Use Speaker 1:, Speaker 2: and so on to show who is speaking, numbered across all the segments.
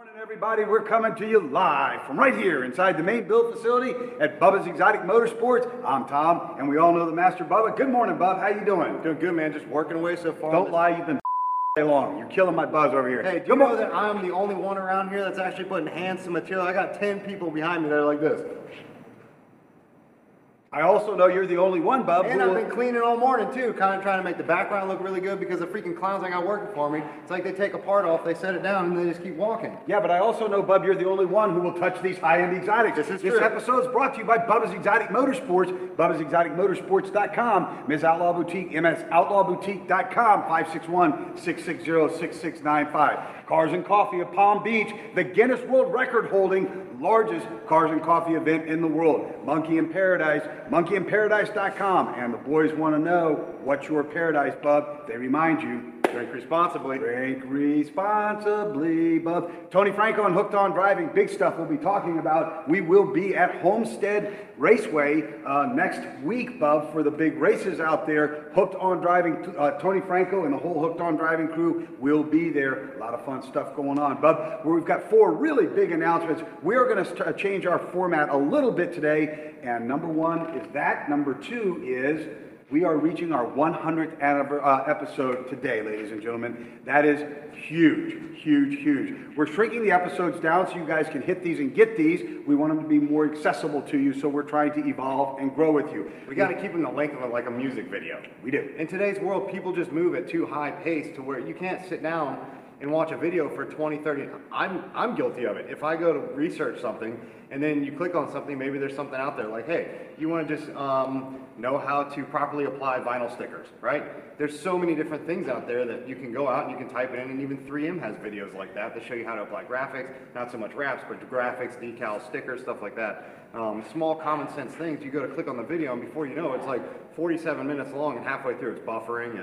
Speaker 1: Morning, everybody. We're coming to you live from right here inside the main build facility at Bubba's Exotic Motorsports. I'm Tom, and we all know the Master Bubba. Good morning, Bub. How you doing?
Speaker 2: Doing good, man. Just working away so far.
Speaker 1: Don't lie. You've been day long. You're killing my buzz over here.
Speaker 2: Hey, do you know that I'm the only one around here that's actually putting hands to material? I got 10 people behind me that are like this.
Speaker 1: I also know you're the only one, Bub.
Speaker 2: And I've been cleaning all morning, too, kind of trying to make the background look really good because the freaking clowns I got working for me, it's like they take a part off, they set it down, and they just keep walking.
Speaker 1: Yeah, but I also know, Bub, you're the only one who will touch these high-end exotics.
Speaker 2: This true.
Speaker 1: Episode is brought to you by Bubba's Exotic Motorsports, BubbasExoticMotorsports.com, Ms. Outlaw Boutique, MSOutlawBoutique.com, 561-660-6695. Cars and Coffee of Palm Beach, the Guinness World Record-holding largest cars and coffee event in the world. Monkey in Paradise, monkeyinparadise.com. And the boys want to know, what's your paradise, Bub? They remind you,
Speaker 2: drink responsibly.
Speaker 1: Drink responsibly, Bub. Tony Franco and Hooked on Driving, big stuff we'll be talking about. We will be at Homestead Raceway next week, Bub, for the big races out there. Hooked on Driving, Tony Franco and the whole Hooked on Driving crew will be there. A lot of fun stuff going on, Bub. We've got 4 really big announcements. We are going to change our format a little bit today, and number 1 is that. Number 2 is we are reaching our 100th episode today, ladies and gentlemen. That is huge, huge, huge. We're shrinking the episodes down so you guys can hit these and get these. We want them to be more accessible to you, so we're trying to evolve and grow with you.
Speaker 2: We got to keep them the length of like a music video.
Speaker 1: We do.
Speaker 2: In today's world, people just move at too high pace to where you can't sit down and watch a video for 20, 30. I'm guilty of it. If I go to research something and then you click on something, maybe there's something out there like, hey, you want to just know how to properly apply vinyl stickers, right? There's so many different things out there that you can go out and you can type it in, and even 3M has videos like that show you how to apply graphics, not so much wraps, but graphics, decals, stickers, stuff like that. Small common sense things. You go to click on the video, and before you know it's like 47 minutes long, and halfway through it's buffering.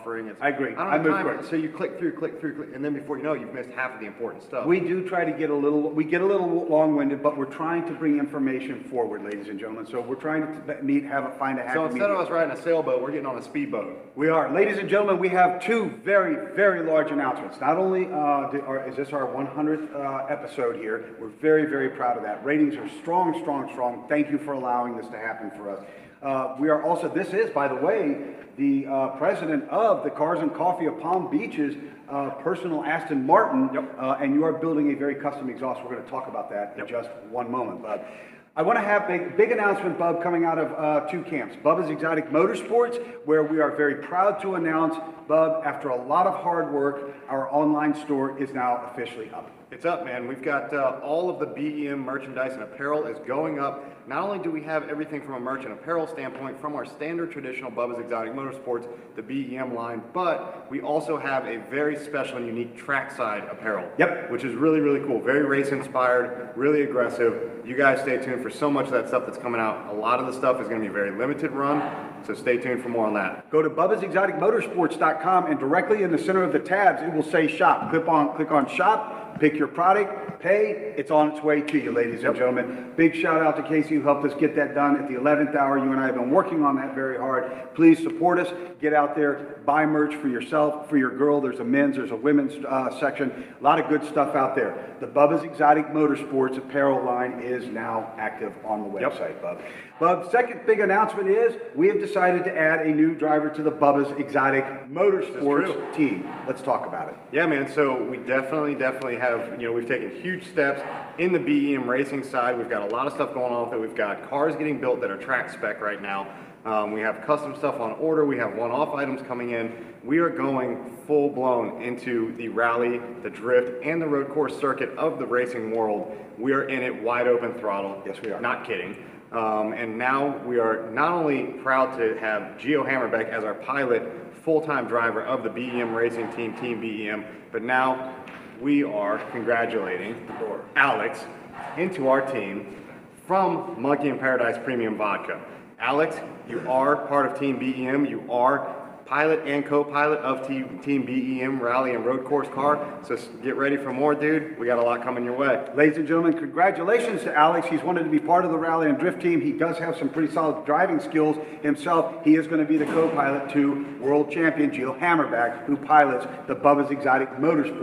Speaker 1: I agree.
Speaker 2: I don't have time. So you click through, and then before you know, you've missed half of the important stuff.
Speaker 1: We do try to get a little long-winded, but we're trying to bring information forward, ladies and gentlemen. So we're trying to find a happy
Speaker 2: So instead of us riding a sailboat, we're getting on a speedboat.
Speaker 1: We are. Ladies and gentlemen, we have 2 very, very large announcements. Not only is this our 100th episode here, we're very, very proud of that. Ratings are strong, strong, strong. Thank you for allowing this to happen for us. We are also, this is, by the way, the president of the Cars and Coffee of Palm Beach's personal Aston Martin, and you are building a very custom exhaust. We're going to talk about that in just one moment, Bub. I want to have a big announcement, Bub, coming out of 2 camps. Bubba's Exotic Motorsports, where we are very proud to announce, Bub, after a lot of hard work, our online store is now officially up.
Speaker 2: It's up, man. We've got all of the BEM merchandise and apparel is going up. Not only do we have everything from a merch and apparel standpoint from our standard traditional Bubba's Exotic Motorsports, the BEM line, but we also have a very special and unique trackside apparel.
Speaker 1: Yep.
Speaker 2: Which is really, really cool. Very race inspired, really aggressive. You guys stay tuned for so much of that stuff that's coming out. A lot of the stuff is going to be very limited run, so stay tuned for more on that.
Speaker 1: Go to BubbasExoticMotorsports.com, and directly in the center of the tabs, it will say shop. Click on shop, pick your product, pay. It's on its way to you, ladies and gentlemen. Big shout out to Casey who helped us get that done at the 11th hour. You and I have been working on that very hard. Please support us. Get out there, buy merch for yourself, for your girl. There's a men's, there's a women's section. A lot of good stuff out there. The Bubba's Exotic Motorsports apparel line is now active on the website, Bub. Bub, second big announcement is we have decided to add a new driver to the Bubba's Exotic Motorsports team. Let's talk about it.
Speaker 2: Yeah, man. So we definitely have, we've taken huge steps in the BEM racing side. We've got a lot of stuff going on with it. We've got cars getting built that are track spec right now. We have custom stuff on order. We have one-off items coming in. We are going full-blown into the rally, the drift, and the road course circuit of the racing world. We are in it wide open throttle.
Speaker 1: Yes, we are.
Speaker 2: Not kidding. And now we are not only proud to have Gio Hammerbeck as our pilot, full-time driver of the BEM racing team, Team BEM, but now we are congratulating Alex into our team from Monkey in Paradise Premium Vodka. Alex, you are part of Team BEM. You are pilot and co-pilot of Team BEM Rally and Road Course car. So get ready for more, dude. We got a lot coming your way.
Speaker 1: Ladies and gentlemen, congratulations to Alex. He's wanted to be part of the Rally and Drift team. He does have some pretty solid driving skills himself. He is going to be the co-pilot to world champion Gio Hammerbeck, who pilots the Bubba's Exotic Motorsports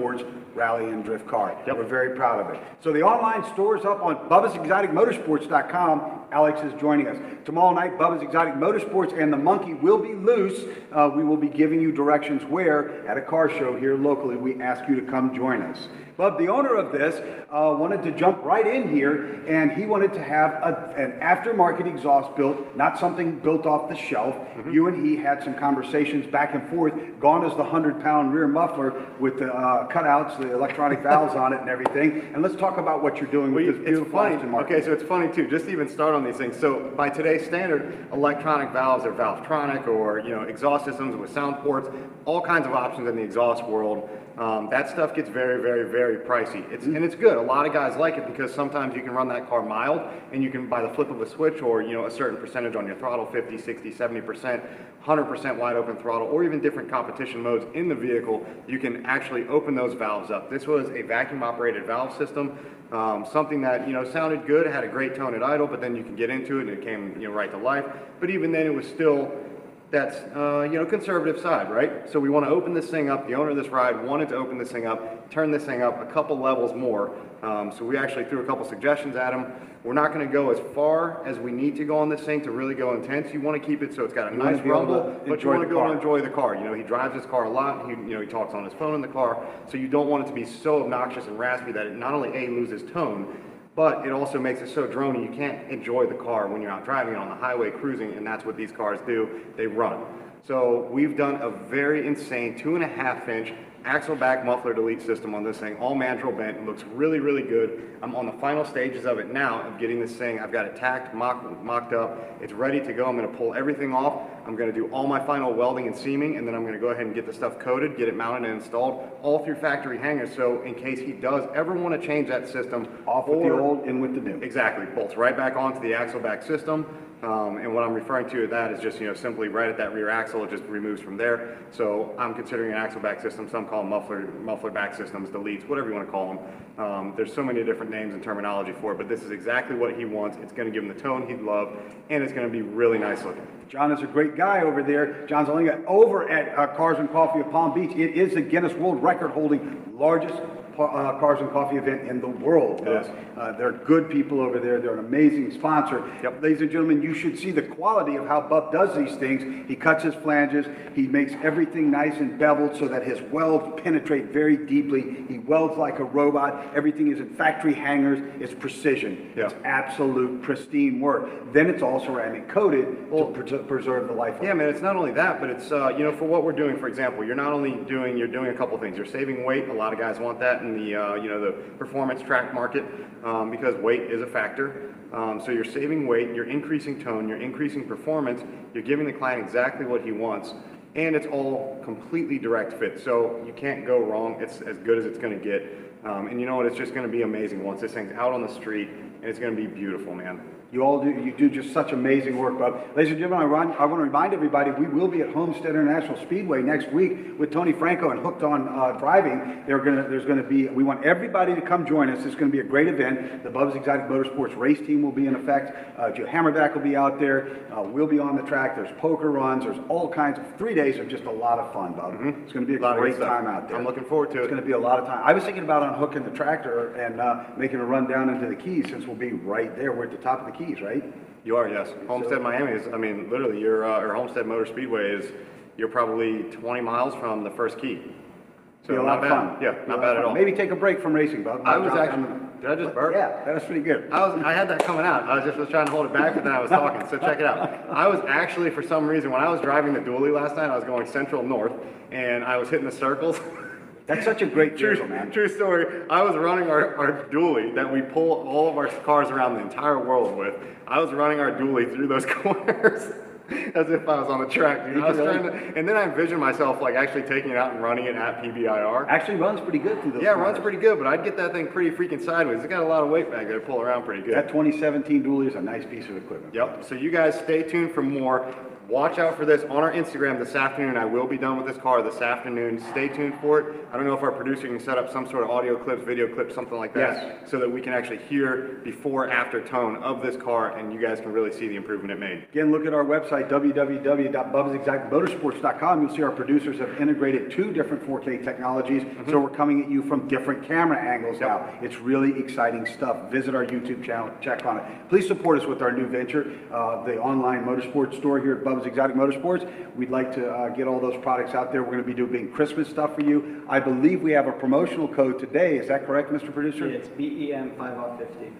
Speaker 1: rally and drift car.
Speaker 2: Yep.
Speaker 1: We're very proud of it. So the online store is up on Bubba'sExoticMotorsports.com. Alex is joining us. Tomorrow night, Bubba's Exotic Motorsports and the Monkey will be loose. We will be giving you directions where at a car show here locally. We ask you to come join us. Bub, the owner of this, wanted to jump right in here, and he wanted to have an aftermarket exhaust built, not something built off the shelf. You and he had some conversations back and forth. Gone is the 100-pound rear muffler with the cutouts, the electronic valves on it and everything. And let's talk about what you're doing with this beautiful aftermarket.
Speaker 2: Okay, so it's funny too, just to even start on these things. So by today's standard, electronic valves are Valvetronic or, exhaust systems with sound ports, all kinds of options in the exhaust world. That stuff gets very, very, very pricey. And it's good. A lot of guys like it because sometimes you can run that car mild and you can, by the flip of a switch or, a certain percentage on your throttle, 50, 60, 70%, 100% wide open throttle, or even different competition modes in the vehicle, you can actually open those valves up. This was a vacuum operated valve system, something that, sounded good, had a great tone at idle, but then you can get into it and it came, right to life. But even then it was still, that's, conservative side, right? So we want to open this thing up. The owner of this ride wanted to open this thing up, turn this thing up a couple levels more. So we actually threw a couple suggestions at him. We're not going to go as far as we need to go on this thing to really go intense. You want to keep it so it's got a nice rumble, but you want to be able to enjoy the car. He drives his car a lot. He talks on his phone in the car. So you don't want it to be so obnoxious and raspy that it not only A, loses tone, but it also makes it so drony you can't enjoy the car when you're out driving on the highway cruising, and that's what these cars do. They run. So we've done a very insane 2.5-inch axle back muffler delete system on this thing, all mandrel bent. It looks really, really good. I'm on the final stages of it now of getting this thing. I've got it tacked, mocked up. It's ready to go. I'm going to pull everything off. I'm going to do all my final welding and seaming, and then I'm going to go ahead and get the stuff coated, get it mounted and installed, all through factory hangers. So in case he does ever want to change that system,
Speaker 1: Off with the old, in with the new.
Speaker 2: Exactly. Bolts right back onto the axle back system. And what I'm referring to with that is just, simply right at that rear axle, it just removes from there. So I'm considering an axle back system. Some call them muffler back systems, deletes, whatever you want to call them. There's so many different names and terminology for it, but this is exactly what he wants. It's going to give him the tone he'd love, and it's going to be really nice looking.
Speaker 1: John is a great guy over there. John Zelinga over at Cars and Coffee of Palm Beach. It is the Guinness World Record holding largest Cars and Coffee event in the world.
Speaker 2: Yes.
Speaker 1: They're good people over there. They're an amazing sponsor.
Speaker 2: Yep.
Speaker 1: Ladies and gentlemen, you should see the quality of how Bub does these things. He cuts his flanges. He makes everything nice and beveled so that his welds penetrate very deeply. He welds like a robot. Everything is in factory hangers. It's precision.
Speaker 2: Yeah.
Speaker 1: It's absolute pristine work. Then it's all ceramic coated to preserve the life of it.
Speaker 2: Yeah, man, it's not only that, but it's, for what we're doing, for example, you're doing a couple things. You're saving weight. A lot of guys want that in the, the performance track market because weight is a factor. So you're saving weight, you're increasing tone, you're increasing performance, you're giving the client exactly what he wants, and it's all completely direct fit. So you can't go wrong. It's as good as it's going to get. And you know what? It's just going to be amazing once this thing's out on the street, and it's going to be beautiful, man.
Speaker 1: You do just such amazing work, Bub. Ladies and gentlemen, I want to remind everybody, we will be at Homestead International Speedway next week with Tony Franco and Hooked on Driving. We want everybody to come join us. It's going to be a great event. The Bubba's Exotic Motorsports race team will be in effect. Joe Hammerback will be out there. We'll be on the track. There's poker runs. There's all kinds of 3 days of just a lot of fun, Bub. Mm-hmm. It's going to be a great time out there.
Speaker 2: I'm looking forward to it.
Speaker 1: It's going to be a lot of time. I was thinking about unhooking the tractor and making a run down into the Keys since we'll be right there. We're at the top of the Keys, right?
Speaker 2: You are, yes. Homestead, Miami is, literally, or Homestead Motor Speedway is, you're probably 20 miles from the first key. So
Speaker 1: be a lot of fun.
Speaker 2: Yeah, not bad at all.
Speaker 1: Maybe take a break from racing, Bub.
Speaker 2: Did I just burp?
Speaker 1: Yeah, that was pretty good.
Speaker 2: I had that coming out. I was trying to hold it back, but then I was talking. So check it out. I was actually, for some reason, when I was driving the dually last night, I was going central north, and I was hitting the circles.
Speaker 1: That's such a great vehicle, man.
Speaker 2: True story. I was running our dually that we pull all of our cars around the entire world with. I was running our dually through those corners as if I was on the track, dude. And then I envisioned myself like actually taking it out and running it at PBIR.
Speaker 1: Actually runs pretty good through those
Speaker 2: Yeah,
Speaker 1: corners.
Speaker 2: runs pretty good, but I'd get that thing pretty freaking sideways. It's got a lot of weight back there to pull around pretty good.
Speaker 1: That 2017 dually is a nice piece of equipment.
Speaker 2: Yep. So you guys stay tuned for more. watch out for this on our Instagram this afternoon. I will be done with this car this afternoon. Stay tuned for it. I don't know if our producer can set up some sort of audio clips, video clips, something like that,
Speaker 1: Yes.
Speaker 2: so that we can actually hear before after tone of this car, and you guys can really see the improvement it made.
Speaker 1: Again, look at our website, www.bubbsexactmotorsports.com. You'll see our producers have integrated 2 different 4K technologies, so we're coming at you from different camera angles now. It's really exciting stuff. Visit our YouTube channel, check on it. Please support us with our new venture, the online motorsports store here at Bubba's Exotic Motorsports. We'd like to get all those products out there. We're going to be doing Christmas stuff for you. I believe we have a promotional code today. Is that correct, Mr. Producer?
Speaker 3: It's BEM 5 off 50.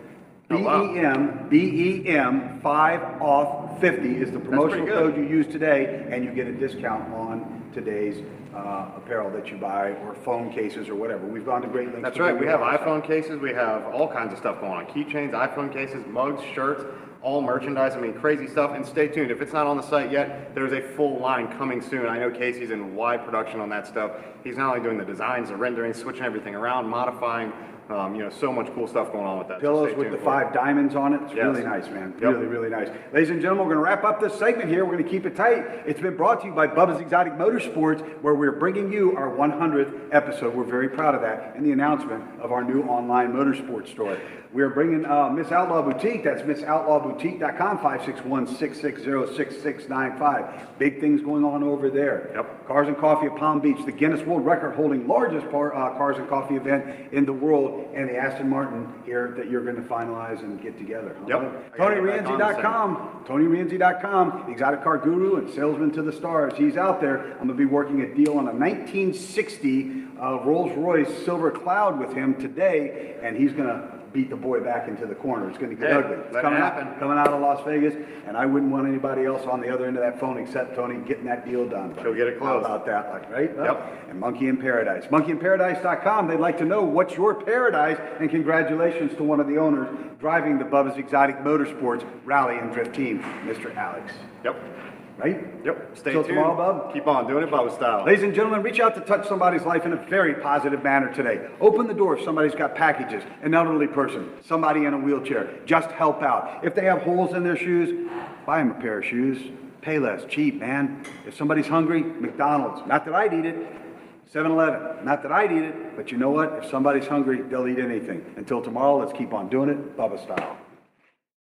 Speaker 1: BEM 5 off 50 is the promotional
Speaker 2: good.
Speaker 1: code you use today, and you get a discount on today's apparel that you buy, or phone cases, or whatever. We've gone to great lengths.
Speaker 2: That's
Speaker 1: to
Speaker 2: right.
Speaker 1: bring
Speaker 2: We
Speaker 1: you
Speaker 2: have
Speaker 1: all this
Speaker 2: iPhone cases. We have all kinds of stuff going on. Keychains, iPhone cases, mugs, shirts, all merchandise. I mean, crazy stuff. And stay tuned. If it's not on the site yet, there's a full line coming soon. I know Casey's in wide production on that stuff. He's not only doing the designs, the rendering, switching everything around, modifying. So much cool stuff going on with that. So
Speaker 1: Pillows
Speaker 2: stay
Speaker 1: with
Speaker 2: tuned
Speaker 1: the
Speaker 2: for it.
Speaker 1: 5 diamonds on it. It's
Speaker 2: Yes.
Speaker 1: really nice, man.
Speaker 2: Yep.
Speaker 1: Really, really nice. Ladies and gentlemen, we're going to wrap up this segment here. We're going to keep it tight. It's been brought to you by Bubba's Exotic Motorsports, where we're bringing you our 100th episode. We're very proud of that, and the announcement of our new online motorsports store. We're bringing Miss Outlaw Boutique. That's MissOutlawBoutique.com, 561-660-6695. Big things going on over there.
Speaker 2: Yep.
Speaker 1: Cars and Coffee at Palm Beach, the Guinness World Record holding largest cars and coffee event in the world, and the Aston Martin here that you're going to finalize and get together.
Speaker 2: Yep.
Speaker 1: TonyRienzi.com, TonyRienzi.com, exotic car guru and salesman to the stars. He's out there. I'm going to be working a deal on a 1960 Rolls-Royce Silver Cloud with him today, and he's going to beat the boy back into the corner. It's going to get
Speaker 2: Hey,
Speaker 1: ugly. It's
Speaker 2: let it
Speaker 1: coming
Speaker 2: happen.
Speaker 1: coming out of Las Vegas, and I wouldn't want anybody else on the other end of that phone except Tony getting that deal done.
Speaker 2: He'll get it
Speaker 1: How
Speaker 2: closed.
Speaker 1: about that, like, right?
Speaker 2: Yep.
Speaker 1: And Monkey in Paradise. MonkeyinParadise.com. They'd like to know what's your paradise, and congratulations to one of the owners driving the Bubba's Exotic Motorsports Rally and Drift Team, Mr. Alex.
Speaker 2: Yep.
Speaker 1: Right?
Speaker 2: Yep. Stay
Speaker 1: Till
Speaker 2: tuned.
Speaker 1: tomorrow, Bub.
Speaker 2: Keep on doing it Bubba style.
Speaker 1: Ladies and gentlemen, reach out to touch somebody's life in a very positive manner today. Open the door if somebody's got packages, an elderly person, somebody in a wheelchair. Just help out. If they have holes in their shoes, buy them a pair of shoes. Pay less, cheap, man. If somebody's hungry, McDonald's. Not that I'd eat it. 7-Eleven. Not that I'd eat it, but you know what? If somebody's hungry, they'll eat anything. Until tomorrow, let's keep on doing it Bubba style.